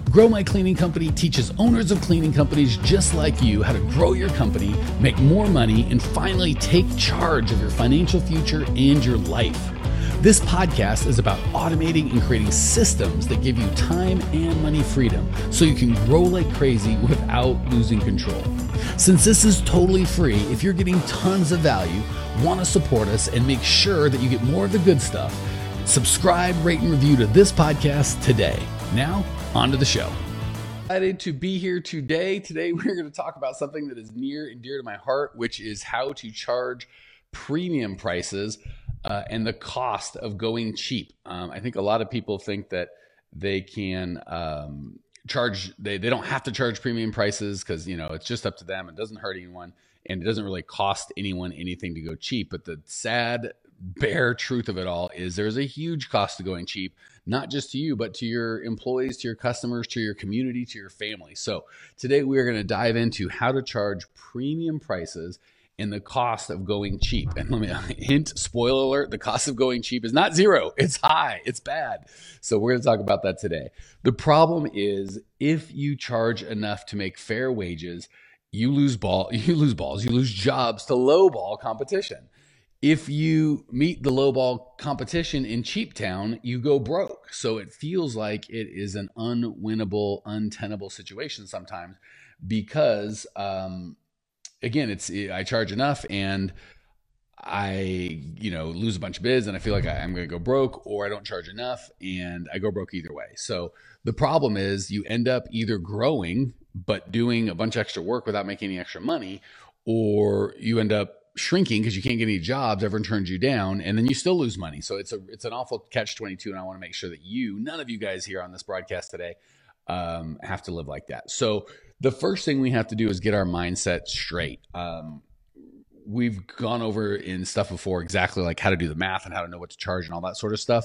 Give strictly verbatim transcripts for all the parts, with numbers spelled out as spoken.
Grow My Cleaning Company teaches owners of cleaning companies just like you how to grow your company, make more money, and finally take charge of your financial future and your life. This podcast is about automating and creating systems that give you time and money freedom so you can grow like crazy without losing control. Since this is totally free, if you're getting tons of value, want to support us, and make sure that you get more of the good stuff, subscribe, rate, and review to this podcast today. Now, on to the show. Excited to be here today. Today, we're going to talk about something that is near and dear to my heart, which is how to charge premium prices uh, and the cost of going cheap. Um, I think a lot of people think that they can um, charge, they, they don't have to charge premium prices because, you know, it's just up to them. It doesn't hurt anyone, and it doesn't really cost anyone anything to go cheap. But the sad, bare truth of it all is there's a huge cost to going cheap, not just to you, but to your employees, to your customers, to your community, to your family. So today we are going to dive into how to charge premium prices and the cost of going cheap. And let me hint, spoiler alert, the cost of going cheap is not zero. It's high. It's bad. So we're going to talk about that today. The problem is if you charge enough to make fair wages, you lose ball, you lose balls, you lose jobs to lowball competition. If you meet the lowball competition in Cheap Town, you go broke. So it feels like it is an unwinnable, untenable situation sometimes because, um, again, it's I charge enough and I, you know, lose a bunch of bids and I feel like I, I'm going to go broke, or I don't charge enough and I go broke either way. So the problem is you end up either growing but doing a bunch of extra work without making any extra money, or you end up shrinking because you can't get any jobs, everyone turns you down, and then you still lose money. So it's a it's an awful catch twenty-two, and I want to make sure that you, none of you guys here on this broadcast today, um, have to live like that. So the first thing we have to do is get our mindset straight. Um, we've gone over in stuff before exactly like how to do the math and how to know what to charge and all that sort of stuff.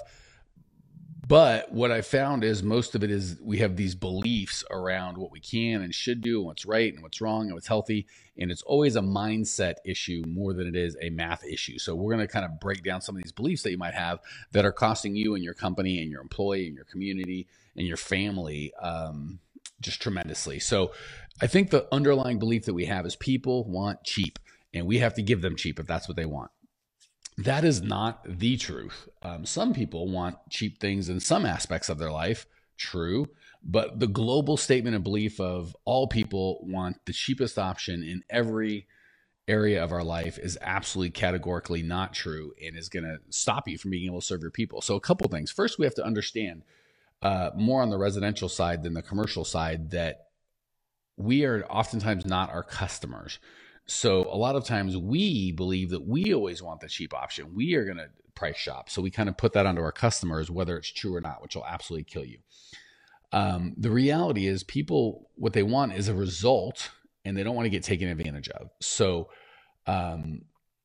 But what I found is most of it is we have these beliefs around what we can and should do and what's right and what's wrong and what's healthy. And it's always a mindset issue more than it is a math issue. So we're going to kind of break down some of these beliefs that you might have that are costing you and your company and your employee and your community and your family um, just tremendously. So I think the underlying belief that we have is people want cheap, and we have to give them cheap if that's what they want. That is not the truth. Um, some people want cheap things in some aspects of their life, true, but the global statement and belief of all people want the cheapest option in every area of our life is absolutely categorically not true and is going to stop you from being able to serve your people. So a couple things. First, we have to understand uh, more on the residential side than the commercial side that we are oftentimes not our customers. So a lot of times we believe that we always want the cheap option. We are going to price shop. So we kind of put that onto our customers, whether it's true or not, which will absolutely kill you. Um, the reality is people, what they want is a result, and they don't want to get taken advantage of. So um,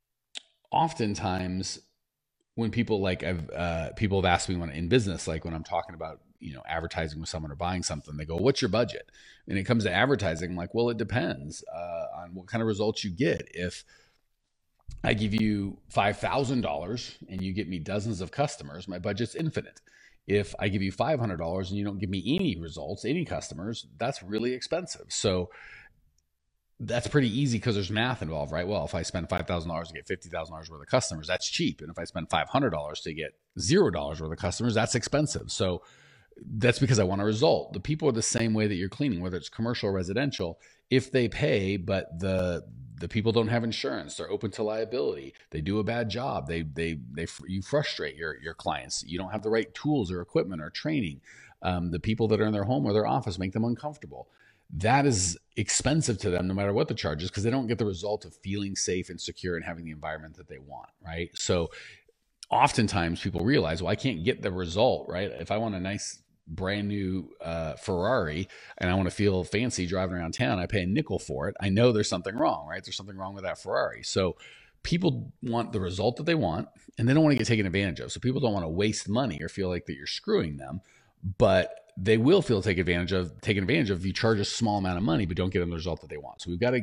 oftentimes when people like I've uh, people have asked me when in business, like when I'm talking about, you know, advertising with someone or buying something, they go, what's your budget? And it comes to advertising, I'm like, well, it depends uh, on what kind of results you get. If I give you five thousand dollars and you get me dozens of customers, my budget's infinite. If I give you five hundred dollars and you don't give me any results, any customers, that's really expensive. So that's pretty easy because there's math involved, right? Well, if I spend five thousand dollars to get fifty thousand dollars worth of customers, that's cheap. And if I spend five hundred dollars to get zero dollars worth of customers, that's expensive. So that's because I want a result. The people are the same way that you're cleaning, whether it's commercial or residential. If they pay, but the the people don't have insurance, they're open to liability, they do a bad job, they they they you frustrate your your clients, you don't have the right tools or equipment or training, um, the people that are in their home or their office make them uncomfortable. That is expensive to them no matter what the charge is, because they don't get the result of feeling safe and secure and having the environment that they want, right? So oftentimes people realize, well, I can't get the result, right? If I want a nice brand new uh, Ferrari and I want to feel fancy driving around town, I pay a nickel for it. I know there's something wrong, right? There's something wrong with that Ferrari. So people want the result that they want, and they don't want to get taken advantage of. So people don't want to waste money or feel like that you're screwing them, but they will feel take advantage of, taken advantage of if you charge a small amount of money, but don't get them the result that they want. So we've got to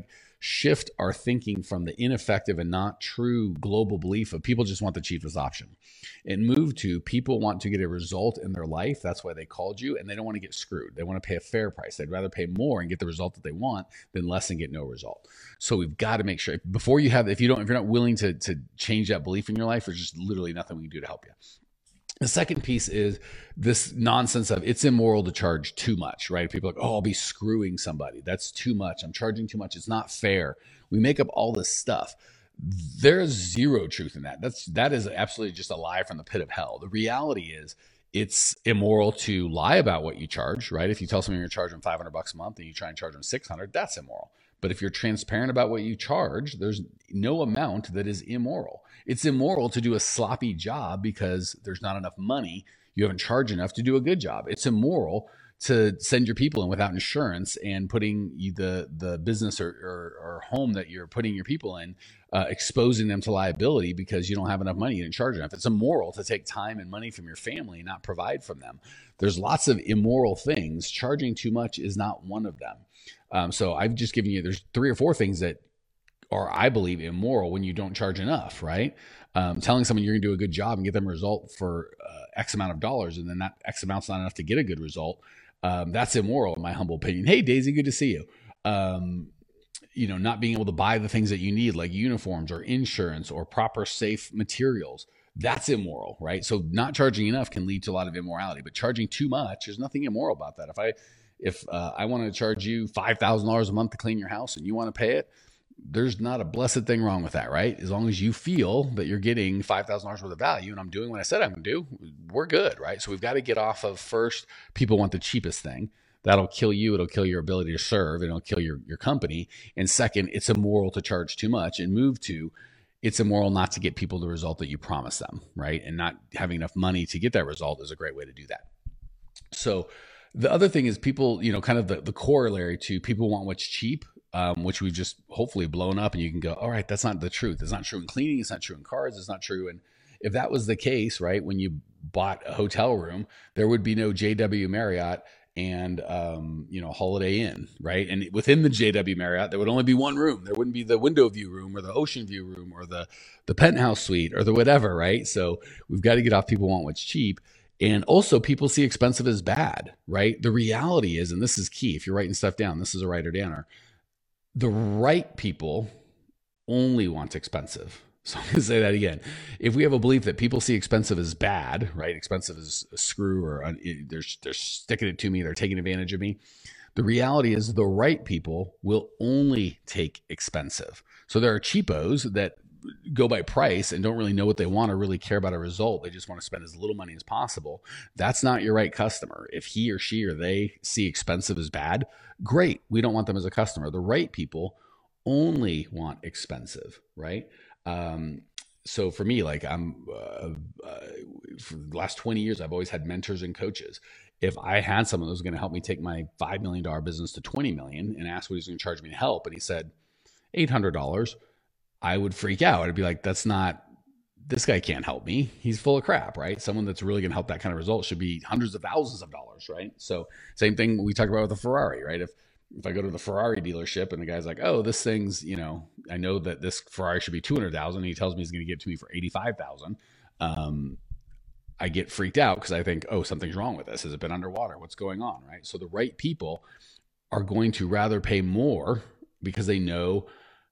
shift our thinking from the ineffective and not true global belief of people just want the cheapest option and move to people want to get a result in their life. That's why they called you, and they don't want to get screwed. They want to pay a fair price. They'd rather pay more and get the result that they want than less and get no result. So we've got to make sure before you have, if you don't, if you're not willing to, to change that belief in your life, there's just literally nothing we can do to help you. The second piece is this nonsense of it's immoral to charge too much, right? People are like, oh, I'll be screwing somebody. That's too much. I'm charging too much. It's not fair. We make up all this stuff. There's zero truth in that. That's, that is absolutely just a lie from the pit of hell. The reality is it's immoral to lie about what you charge, right? If you tell someone you're charging five hundred bucks a month and you try and charge them six hundred, that's immoral. But if you're transparent about what you charge, there's no amount that is immoral. It's immoral to do a sloppy job because there's not enough money. You haven't charged enough to do a good job. It's immoral to send your people in without insurance and putting the the business or, or, or home that you're putting your people in, uh, exposing them to liability because you don't have enough money, you didn't charge enough. It's immoral to take time and money from your family and not provide from them. There's lots of immoral things. Charging too much is not one of them. Um, so I've just given you, there's three or four things that are, I believe, immoral when you don't charge enough, right? Um, telling someone you're gonna do a good job and get them a result for uh, X amount of dollars, and then that X amount's not enough to get a good result. Um, that's immoral in my humble opinion. Hey, Daisy, good to see you. Um, you know, not being able to buy the things that you need, like uniforms or insurance or proper safe materials. That's immoral, right? So not charging enough can lead to a lot of immorality, but charging too much, there's nothing immoral about that. If I, if uh, I want to charge you five thousand dollars a month to clean your house and you want to pay it, there's not a blessed thing wrong with that, right? As long as you feel that you're getting five thousand dollars worth of value and I'm doing what I said I'm going to do, we're good, right? So we've got to get off of, first, people want the cheapest thing. That'll kill you. It'll kill your ability to serve, and it'll kill your, your company. And second, it's immoral to charge too much, and move to, it's immoral not to get people the result that you promise them, right? And not having enough money to get that result is a great way to do that. So the other thing is people, you know, kind of the, the corollary to people want what's cheap, um, which we've just hopefully blown up, and you can go, all right, that's not the truth. It's not true in cleaning. It's not true in cars. It's not true. And if that was the case, right, when you bought a hotel room, there would be no J W Marriott and, um, you know, Holiday Inn, right? And within the J W Marriott, there would only be one room. There wouldn't be the window view room or the ocean view room or the, the penthouse suite or the whatever, right? So we've got to get off people want what's cheap. And also people see expensive as bad, right? The reality is, and this is key, if you're writing stuff down, this is a writer downer, the right people only want expensive. So I'm going to say that again. If we have a belief that people see expensive as bad, right? Expensive as a screw, or uh, they're, they're sticking it to me, they're taking advantage of me. The reality is the right people will only take expensive. So there are cheapos that go by price and don't really know what they want or really care about a result. They just want to spend as little money as possible. That's not your right customer. If he or she or they see expensive as bad, great. We don't want them as a customer. The right people only want expensive, right? Um, so for me, like I'm, uh, uh, for the last twenty years, I've always had mentors and coaches. If I had someone that was going to help me take my five million dollars business to twenty million and ask what he's going to charge me to help, and he said eight hundred dollars, I would freak out. I'd be like, that's not, this guy can't help me. He's full of crap, right? Someone that's really going to help that kind of result should be hundreds of thousands of dollars, right? So same thing we talked about with the Ferrari, right? If, if I go to the Ferrari dealership and the guy's like, oh, this thing's, you know, I know that this Ferrari should be two hundred thousand. And he tells me he's going to give it to me for eighty-five thousand. Um, I get freaked out because I think, oh, something's wrong with this. Has it been underwater? What's going on, right? So the right people are going to rather pay more because they know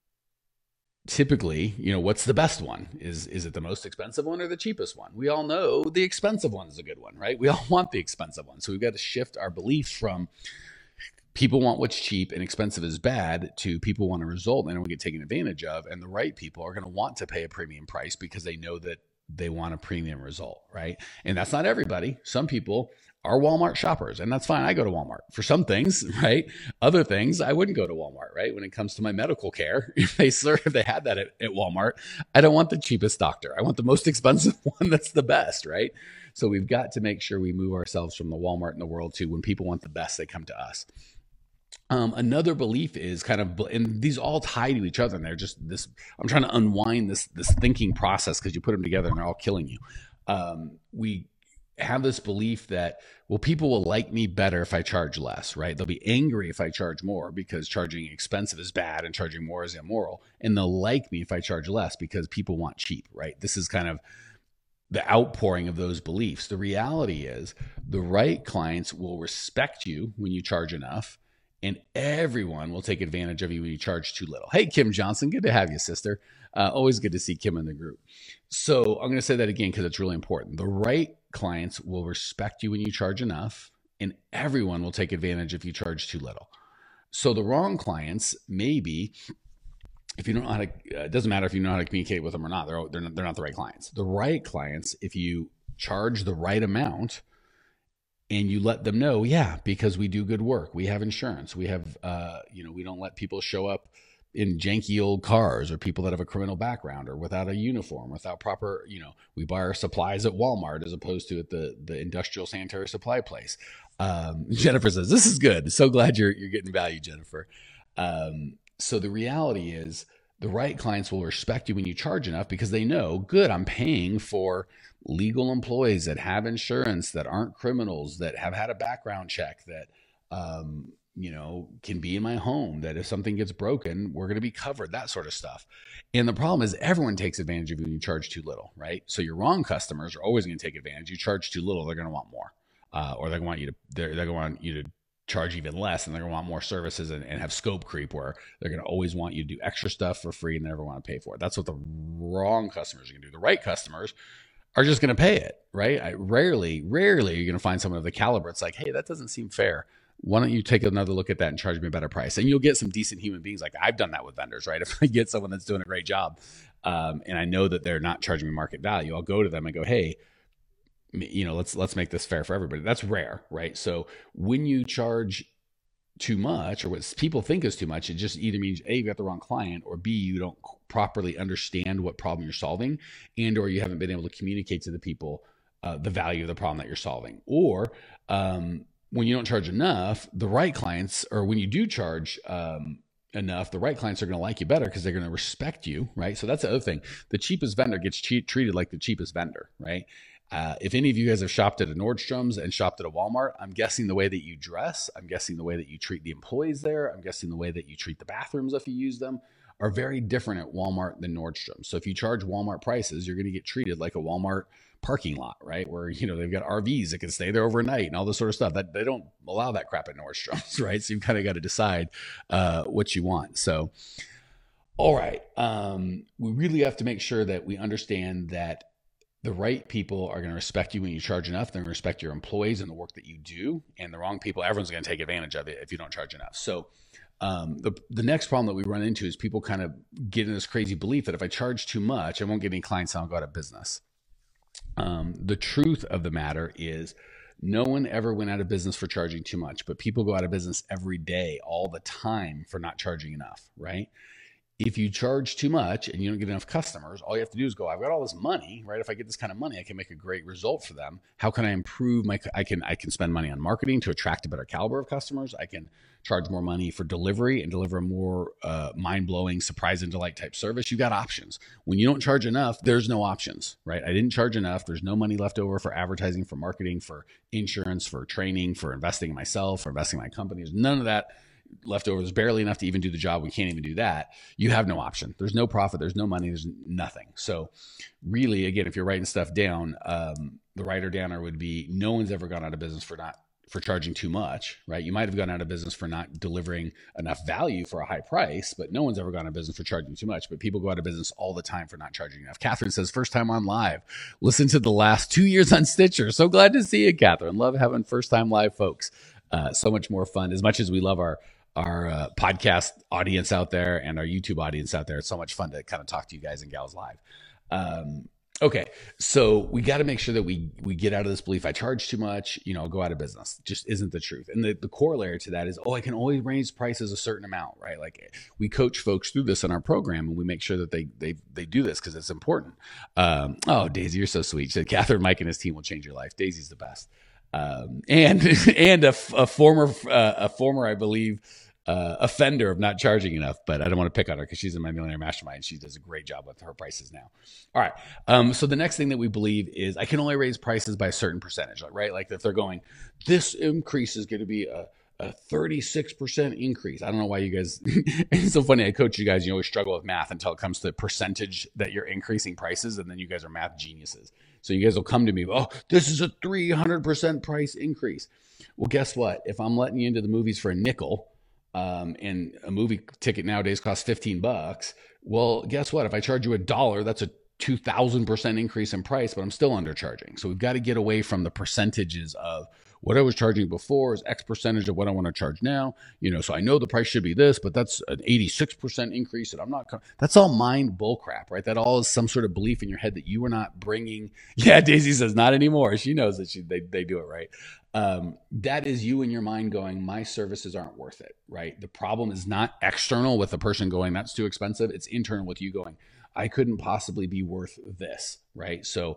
typically, you know, what's the best one? Is, is it the most expensive one or the cheapest one? We all know the expensive one is a good one, right? We all want the expensive one. So we've got to shift our beliefs from people want what's cheap and expensive is bad to people want a result and don't get taken advantage of. And the right people are going to want to pay a premium price because they know that they want a premium result, right? And that's not everybody. Some people are Walmart shoppers, and that's fine. I go to Walmart for some things, right? Other things, I wouldn't go to Walmart, right? When it comes to my medical care, if they serve, if they had that at, at Walmart, I don't want the cheapest doctor. I want the most expensive one that's the best, right? So we've got to make sure we move ourselves from the Walmart in the world to when people want the best, they come to us. Um, another belief is kind of, and these all tie to each other, and they're just this, I'm trying to unwind this, this thinking process because you put them together and they're all killing you. Um, we, have this belief that, well, people will like me better if I charge less, right? They'll be angry if I charge more because charging expensive is bad and charging more is immoral. And they'll like me if I charge less because people want cheap, right? This is kind of the outpouring of those beliefs. The reality is the right clients will respect you when you charge enough, and everyone will take advantage of you when you charge too little. Hey, Kim Johnson, good to have you, sister. Uh, always good to see Kim in the group. So I'm going to say that again because it's really important. The right clients will respect you when you charge enough, and everyone will take advantage if you charge too little. So the wrong clients, maybe if you don't know how to, uh, it doesn't matter if you know how to communicate with them or not, they're, they're not, they're not the right clients. The right clients, if you charge the right amount and you let them know, yeah, because we do good work, we have insurance, we have, uh, you know, we don't let people show up in janky old cars or people that have a criminal background or without a uniform, without proper, you know, we buy our supplies at Walmart as opposed to at the, the industrial sanitary supply place. Um, Jennifer says, this is good. So glad you're, you're getting value, Jennifer. Um, so the reality is the right clients will respect you when you charge enough because they know, good, I'm paying for legal employees that have insurance, that aren't criminals, that have had a background check, that, um, you know, can be in my home, that if something gets broken, we're going to be covered, that sort of stuff. And the problem is everyone takes advantage of you when you charge too little, right? So your wrong customers are always going to take advantage. You charge too little, they're going to want more, uh, or they're going to want you to, they're, they're going to want you to charge even less, and they're going to want more services and, and have scope creep where they're going to always want you to do extra stuff for free and never want to pay for it. That's what the wrong customers are going to do. The right customers are just going to pay it, right? I rarely, rarely you're going to find someone of the caliber. It's like, hey, that doesn't seem fair. Why don't you take another look at that and charge me a better price? And you'll get some decent human beings. Like I've done that with vendors, right? If I get someone that's doing a great job um, and I know that they're not charging me market value, I'll go to them and go, hey, you know, let's, let's make this fair for everybody. That's rare, right? So when you charge too much or what people think is too much, it just either means A, you got the wrong client, or B, you don't properly understand what problem you're solving, and or you haven't been able to communicate to the people uh, the value of the problem that you're solving. Or um, when you don't charge enough, the right clients, or when you do charge um, enough, the right clients are going to like you better because they're going to respect you, right? So that's the other thing. The cheapest vendor gets che- treated like the cheapest vendor, right? Uh, if any of you guys have shopped at a Nordstrom's and shopped at a Walmart, I'm guessing the way that you dress, I'm guessing the way that you treat the employees there, I'm guessing the way that you treat the bathrooms if you use them are very different at Walmart than Nordstrom. So if you charge Walmart prices, you're going to get treated like a Walmart parking lot, right? Where, you know, they've got R Vs that can stay there overnight and all this sort of stuff. That they don't allow that crap at Nordstrom's, right? So you've kind of got to decide uh, what you want. So, all right, um, we really have to make sure that we understand that the right people are going to respect you when you charge enough. They're going to respect your employees and the work that you do. And the wrong people, everyone's going to take advantage of it if you don't charge enough. So um, the, the next problem that we run into is people kind of get in this crazy belief that if I charge too much, I won't get any clients and I'll go out of business. Um, the truth of the matter is no one ever went out of business for charging too much, but people go out of business every day, all the time, for not charging enough, right? If you charge too much and you don't get enough customers, all you have to do is go, I've got all this money, right? If I get this kind of money, I can make a great result for them. How can I improve my, I can, I can spend money on marketing to attract a better caliber of customers. I can charge more money for delivery and deliver a more uh, mind-blowing surprise and delight type service. You got options. When you don't charge enough, there's no options, right? I didn't charge enough. There's no money left over for advertising, for marketing, for insurance, for training, for investing in myself, for investing in my company. There's none of that left over. There's barely enough to even do the job. We can't even do that. You have no option. There's no profit. There's no money. There's nothing. So really, again, if you're writing stuff down, um, the writer downer would be no one's ever gone out of business for not for charging too much, right? You might have gone out of business for not delivering enough value for a high price, but no one's ever gone out of business for charging too much. But people go out of business all the time for not charging enough. Catherine says, first time on live. Listen to the last two years on Stitcher. So glad to see you, Catherine. Love having first time live folks. Uh, so much more fun. As much as we love our our uh, podcast audience out there and our YouTube audience out there, it's so much fun to kind of talk to you guys and gals live. Um, okay. So we got to make sure that we, we get out of this belief. I charge too much, you know, I'll go out of business. Just isn't the truth. And the, the corollary to that is, oh, I can always raise prices a certain amount, right? Like we coach folks through this in our program and we make sure that they, they, they do this because it's important. Um, oh, Daisy, you're so sweet. She said, Catherine, Mike and his team will change your life. Daisy's the best. Um, and, and a, a former, uh, a former, I believe, uh, offender of not charging enough, but I don't want to pick on her because she's in my Millionaire Mastermind. She does a great job with her prices now. All right. Um, so the next thing that we believe is I can only raise prices by a certain percentage, right? Like if they're going, this increase is going to be a, a thirty-six percent increase. I don't know why you guys, it's so funny. I coach you guys, you always struggle with math until it comes to the percentage that you're increasing prices. And then you guys are math geniuses. So you guys will come to me, oh, this is a three hundred percent price increase. Well, guess what? If I'm letting you into the movies for a nickel, um, and a movie ticket nowadays costs fifteen bucks, well, guess what? If I charge you a dollar, that's a two thousand percent increase in price, but I'm still undercharging. So we've got to get away from the percentages of what I was charging before is X percentage of what I want to charge now. You know, so I know the price should be this, but that's an eighty-six percent increase, and I'm not. That's all mind bull crap, right? That all is some sort of belief in your head that you are not bringing. Yeah, Daisy says not anymore. She knows that she, they they do it right. Um, that is you in your mind going, my services aren't worth it, right? The problem is not external with the person going, that's too expensive. It's internal with you going, I couldn't possibly be worth this, right? So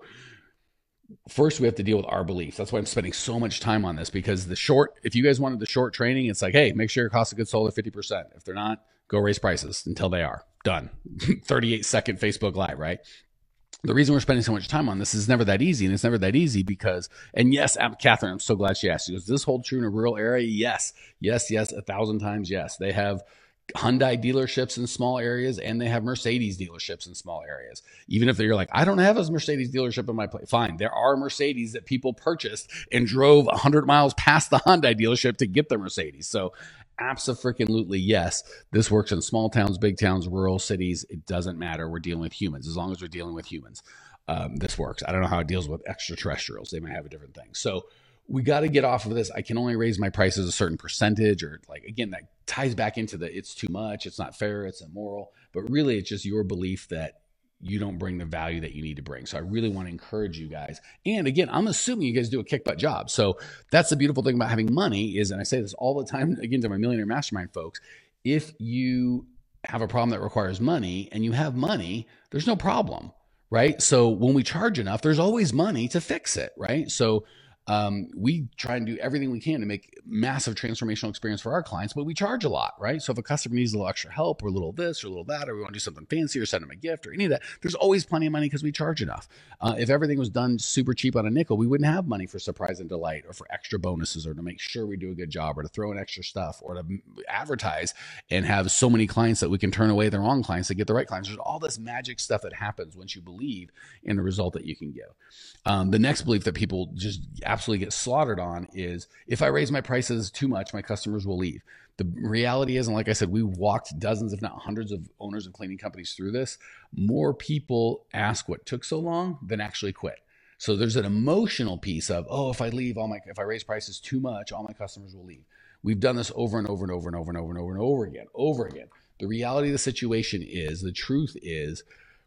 first we have to deal with our beliefs. That's why I'm spending so much time on this, because the short, if you guys wanted the short training, it's like, hey, make sure your cost of goods sold are fifty percent. If they're not, go raise prices until they are done. thirty-eight second Facebook Live, right? The reason we're spending so much time on this is never that easy. And it's never that easy because, and yes, Catherine, I'm so glad she asked. She goes, does this hold true in a rural area? Yes, yes, yes, a thousand times yes. They have Hyundai dealerships in small areas, and they have Mercedes dealerships in small areas. Even if you're like, I don't have a Mercedes dealership in my place. Fine. There are Mercedes that people purchased and drove one hundred miles past the Hyundai dealership to get the Mercedes. So abso-freaking-lutely, yes, this works in small towns, big towns, rural cities. It doesn't matter. We're dealing with humans. As long as we're dealing with humans, um, this works. I don't know how it deals with extraterrestrials. They might have a different thing. So we got to get off of this. I can only raise my prices a certain percentage, or like, again, that ties back into the, it's too much, it's not fair, it's immoral, but really it's just your belief that you don't bring the value that you need to bring. So I really want to encourage you guys. And again, I'm assuming you guys do a kick butt job. So that's the beautiful thing about having money is, and I say this all the time, again, to my Millionaire Mastermind folks, if you have a problem that requires money and you have money, there's no problem, right? So when we charge enough, there's always money to fix it, right? So Um, we try and do everything we can to make massive transformational experience for our clients, but we charge a lot, right? So if a customer needs a little extra help or a little this or a little that, or we want to do something fancy or send them a gift or any of that, there's always plenty of money because we charge enough. Uh, if everything was done super cheap on a nickel, we wouldn't have money for surprise and delight or for extra bonuses or to make sure we do a good job or to throw in extra stuff or to advertise and have so many clients that we can turn away the wrong clients to get the right clients. There's all this magic stuff that happens once you believe in the result that you can give. Um, the next belief that people just absolutely get slaughtered on is if I raise my prices too much, my customers will leave. The reality is, and like I said, we walked dozens, if not hundreds of owners of cleaning companies through this. More people ask what took so long than actually quit. So there's an emotional piece of, oh, if I leave, all my, if I raise prices too much, all my customers will leave. We've done this over and over and over and over and over and over and over again, over again. The reality of the situation is, the truth is,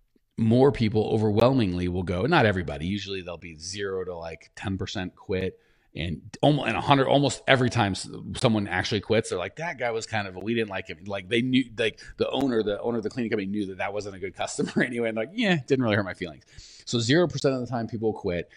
more people overwhelmingly will go, not everybody, usually they'll be zero to like ten percent quit. And almost, and a hundred, almost every time someone actually quits, they're like, that guy was kind of, we didn't like him. Like they knew, like the owner, the owner of the cleaning company knew that that wasn't a good customer anyway. And like, yeah, didn't really hurt my feelings. So zero percent of the time people quit,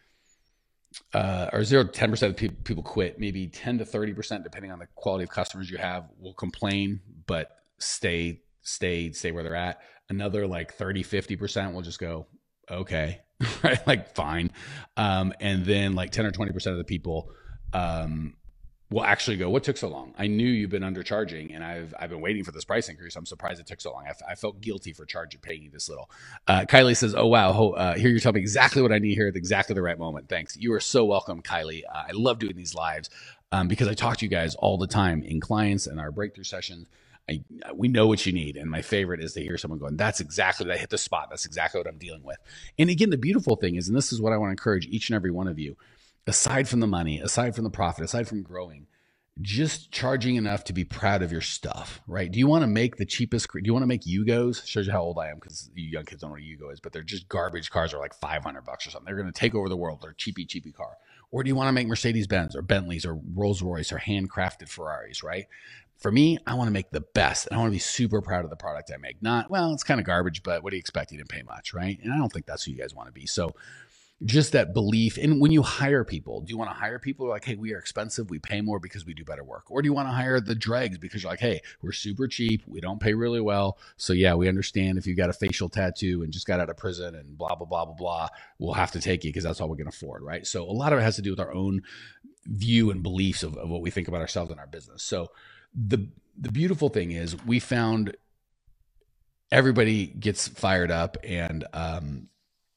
uh, or zero to ten percent of people, people quit. Maybe ten to thirty percent, depending on the quality of customers you have, will complain, but stay, stay, stay where they're at. Another like thirty, fifty percent will just go, okay, right? Like fine. Um, and then like ten or twenty percent of the people um, will actually go, what took so long? I knew you've been undercharging and I've I've been waiting for this price increase. I'm surprised it took so long. I, I felt guilty for charging, paying you this little. Uh, Kylie says, oh, wow. Uh, here you're telling me exactly what I need here at exactly the right moment. Thanks. You are so welcome, Kylie. Uh, I love doing these lives um, because I talk to you guys all the time in clients and our breakthrough sessions. I, we know what you need. And my favorite is to hear someone going, that's exactly, that hit the spot. That's exactly what I'm dealing with. And again, the beautiful thing is, and this is what I want to encourage each and every one of you, aside from the money, aside from the profit, aside from growing, just charging enough to be proud of your stuff, right? Do you want to make the cheapest, do you want to make Yugos? Shows you how old I am because you young kids don't know what a Yugo is, but they're just garbage cars are like five hundred bucks or something. They're going to take over the world. They're cheapy, cheapy car. Or do you want to make Mercedes-Benz or Bentleys or Rolls-Royce or handcrafted Ferraris, right? For me, I want to make the best. And I want to be super proud of the product I make. Not, well, it's kind of garbage, but what do you expect? You didn't pay much, right? And I don't think that's who you guys want to be. So just that belief. And when you hire people, do you want to hire people like, hey, we are expensive, we pay more because we do better work? Or do you want to hire the dregs because you're like, hey, we're super cheap, we don't pay really well. So yeah, we understand if you got a facial tattoo and just got out of prison and blah, blah, blah, blah, blah, we'll have to take you because that's all we can afford, right? So a lot of it has to do with our own view and beliefs of, of what we think about ourselves and our business. So the the beautiful thing is we found everybody gets fired up and um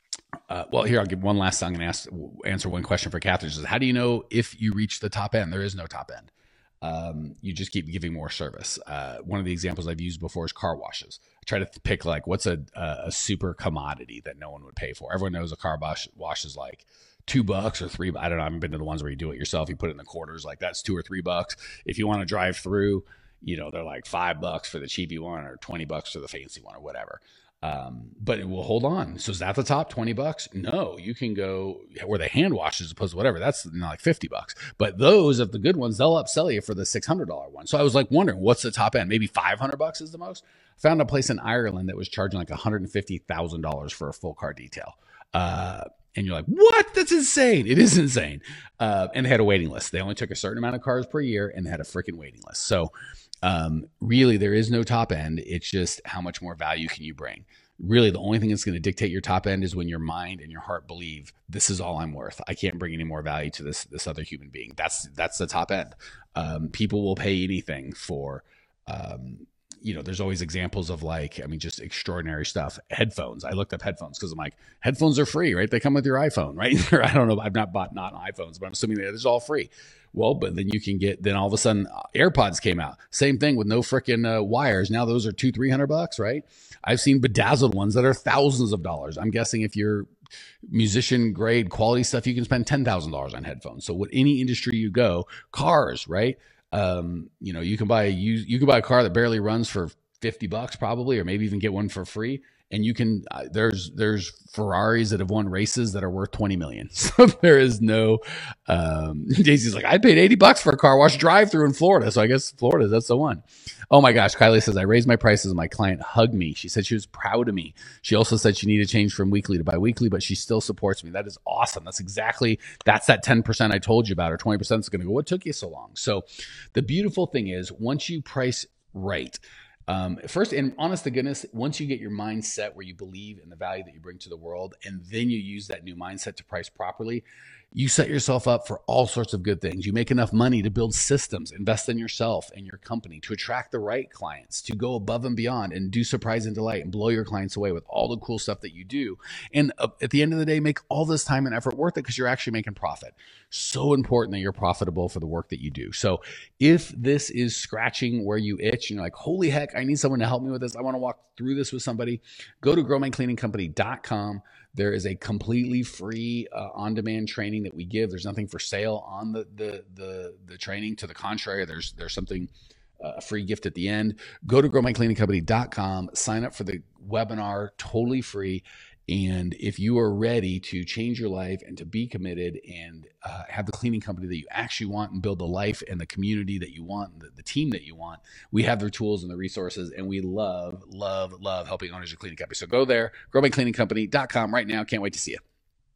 Uh, well, here, I'll give one last song and ask, answer one question for Catherine. Says, how do you know if you reach the top end? There is no top end. Um, you just keep giving more service. Uh, one of the examples I've used before is car washes. I try to pick like what's a, a super commodity that no one would pay for. Everyone knows a car wash, wash is like two bucks or three. I don't know. I haven't been to the ones where you do it yourself. You put it in the quarters, like that's two or three bucks. If you want to drive through, you know, they're like five bucks for the cheapy one or twenty bucks for the fancy one or whatever. Um, but it will hold on. So is that the top twenty bucks? No, you can go where the hand wash as opposed to whatever. That's you know, like fifty bucks. But those of the good ones, they'll upsell you for the six hundred dollars one. So I was like wondering what's the top end? Maybe five hundred bucks is the most. I found a place in Ireland that was charging like one hundred fifty thousand dollars for a full car detail. Uh, and you're like, what? That's insane. It is insane. Uh, and they had a waiting list. They only took a certain amount of cars per year and they had a freaking waiting list. So Um, really, there is no top end. It's just how much more value can you bring? Really, the only thing that's going to dictate your top end is when your mind and your heart believe this is all I'm worth. I can't bring any more value to this this other human being. That's that's the top end. Um, people will pay anything for. Um, you know, there's always examples of like, I mean, just extraordinary stuff. Headphones. I looked up headphones because I'm like, headphones are free, right? They come with your iPhone, right? I don't know. I've not bought not iPhones, but I'm assuming that it's all free. Well, but then you can get, then all of a sudden AirPods came out. Same thing with no freaking uh, wires. Now those are two, three hundred bucks, right? I've seen bedazzled ones that are thousands of dollars. I'm guessing if you're musician grade quality stuff, you can spend ten thousand dollars on headphones. So with any industry you go, cars, right? Um, you know, you can buy a you, you can buy a car that barely runs for fifty bucks probably, or maybe even get one for free. And you can, uh, there's, there's Ferraris that have won races that are worth twenty million. So there is no, um, Daisy's like, I paid eighty bucks for a car wash drive through in Florida. So I guess Florida, that's the one. Oh my gosh. Kylie says, I raised my prices. My client hugged me. She said she was proud of me. She also said she needed to change from weekly to biweekly, but she still supports me. That is awesome. That's exactly, that's that ten percent I told you about, or twenty percent is going to go, what took you so long? So the beautiful thing is once you price right, Um, first, and honest to goodness, once you get your mindset where you believe in the value that you bring to the world, and then you use that new mindset to price properly, you set yourself up for all sorts of good things. You make enough money to build systems, invest in yourself and your company, to attract the right clients, to go above and beyond and do surprise and delight and blow your clients away with all the cool stuff that you do. And uh, at the end of the day, make all this time and effort worth it because you're actually making profit. So important that you're profitable for the work that you do. So if this is scratching where you itch and you're like, holy heck, I need someone to help me with this, I want to walk through this with somebody, go to grow my cleaning company dot com. There is a completely free uh, on-demand training that we give. There's nothing for sale on the the the, the training. To the contrary, there's there's something, uh, a free gift at the end. Go to grow my cleaning company dot com, sign up for the webinar, totally free. And if you are ready to change your life and to be committed and uh, have the cleaning company that you actually want and build the life and the community that you want, and the, the team that you want, we have the tools and the resources, and we love, love, love helping owners of cleaning companies. So go there, grow my cleaning company dot com right now. Can't wait to see you.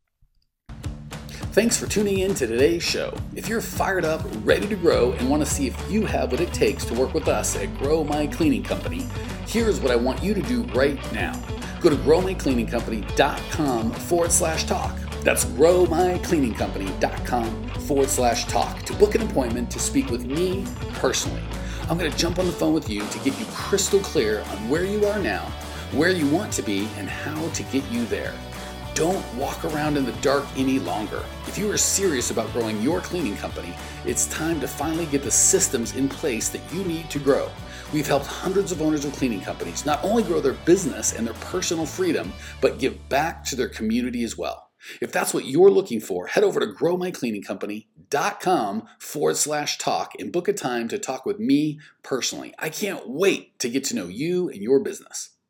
Thanks for tuning in to today's show. If you're fired up, ready to grow, and want to see if you have what it takes to work with us at Grow My Cleaning Company, here's what I want you to do right now. Go to grow my cleaning company dot com forward slash talk. That's grow my cleaning company dot com forward slash talk to book an appointment to speak with me personally. I'm going to jump on the phone with you to get you crystal clear on where you are now, where you want to be, and how to get you there. Don't walk around in the dark any longer. If you are serious about growing your cleaning company, it's time to finally get the systems in place that you need to grow. We've helped hundreds of owners of cleaning companies not only grow their business and their personal freedom, but give back to their community as well. If that's what you're looking for, head over to grow my cleaning company dot com forward slash talk and book a time to talk with me personally. I can't wait to get to know you and your business.